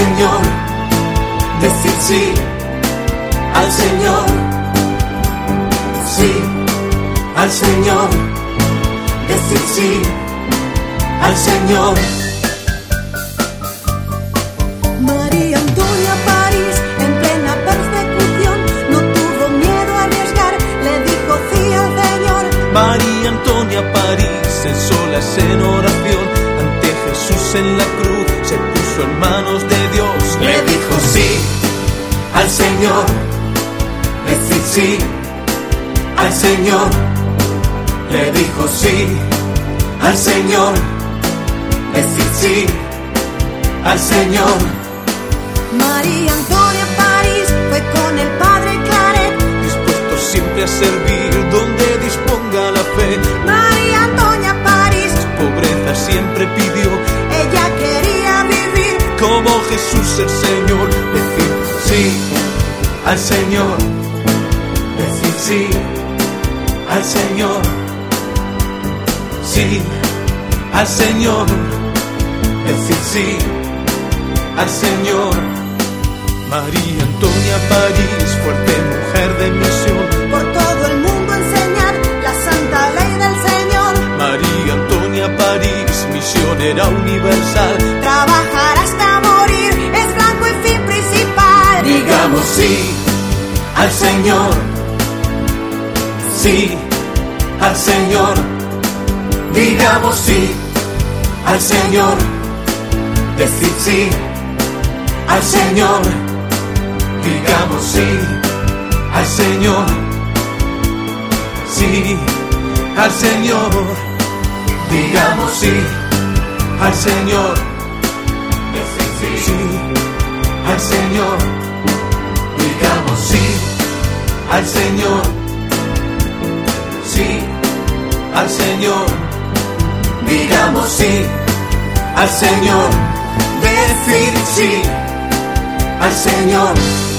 Señor, decir sí al Señor, sí al Señor, decir sí al Señor. María Antonia París, en plena persecución, no tuvo miedo a arriesgar, le dijo sí al Señor. María Antonia París, en solas en oración, ante Jesús en la cruz, se puso en manos de Dios. Le dijo sí al Señor, decir sí al Señor. Le dijo sí al Señor, decir sí al Señor. María Antonia París fue con el padre Claret, Dispuesto siempre a servir donde disponga la fe. María Antonia París, Pobreza siempre pidió, ella quería vivir como Jesús el Señor. Decir sí al Señor, decir sí al Señor, sí al Señor, decir sí al Señor. María Antonia París, fuerte mujer de misión, por todo el mundo enseñar la santa ley del Señor. María Antonia París, misionera universal, Trabajar hasta morir es blanco y fin principal. Digamos sí al Señor, sí al Señor. Digamos sí al Señor, decir sí al Señor. Digamos sí al Señor, sí al Señor. Digamos sí al Señor, decir sí al Señor. Digamos sí al Señor, sí al Señor. Digamos sí al Señor, decir sí al Señor.